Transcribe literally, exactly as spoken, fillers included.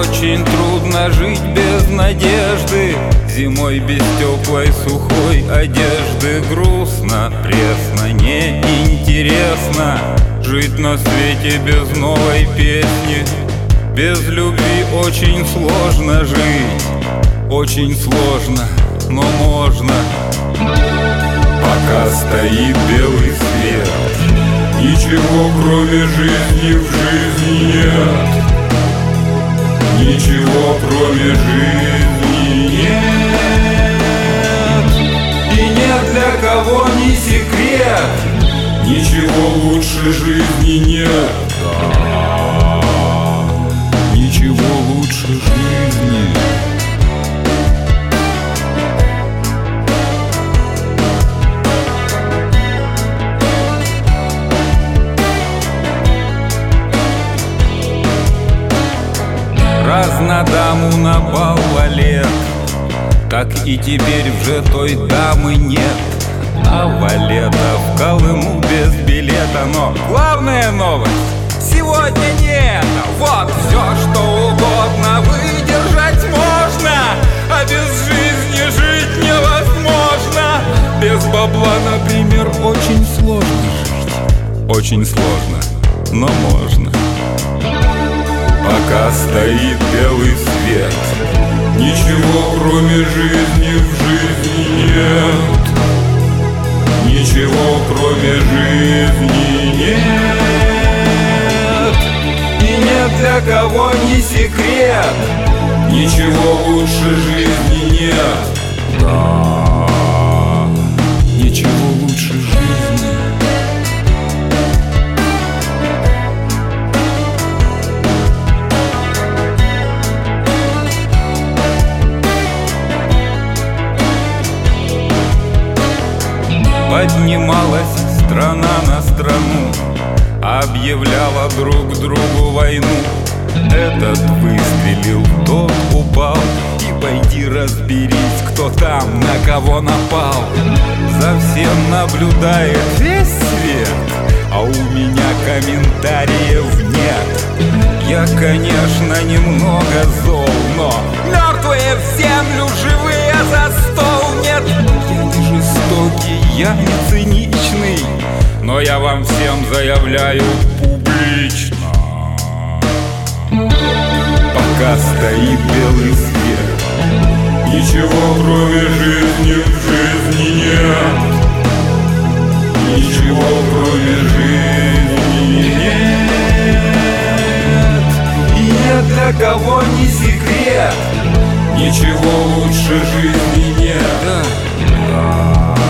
Очень трудно жить без надежды, зимой без теплой сухой одежды. Грустно, пресно, неинтересно жить на свете без новой песни. Без любви очень сложно жить, очень сложно, но можно. Пока стоит белый свет, ничего кроме жизни в жизни нет. Ничего кроме жизни нет. И нет для кого ни секрет, ничего лучше жизни нет. Да, ничего лучше жизни. Раз на даму напал валет, так и теперь уже той дамы нет. А валета в Колыму без билета. Но главная новость сегодня нет. Вот все, что угодно выдержать можно, а без жизни жить невозможно. Без бабла, например, очень сложно жить. Очень сложно, но можно. Пока стоит белый свет, ничего кроме жизни в жизни нет. Ничего кроме жизни нет. И нет для кого ни секрет, ничего лучше жизни нет. Да, ничего лучше жизни. Поднималась страна на страну, объявляла друг другу войну. Этот выстрелил, тот упал, и пойди разберись, кто там на кого напал. За всем наблюдает весь свет, а у меня комментариев нет. Я, конечно, немного зол, но мертвые в землю, живые за стол. Нет, я не жестокий, я не циничный, но я вам всем заявляю публично: пока стоит белый свет, ничего кроме жизни в жизни нет. Ничего кроме жизни нет. И нет для кого ни секрет, ничего лучше жизни нет. Да.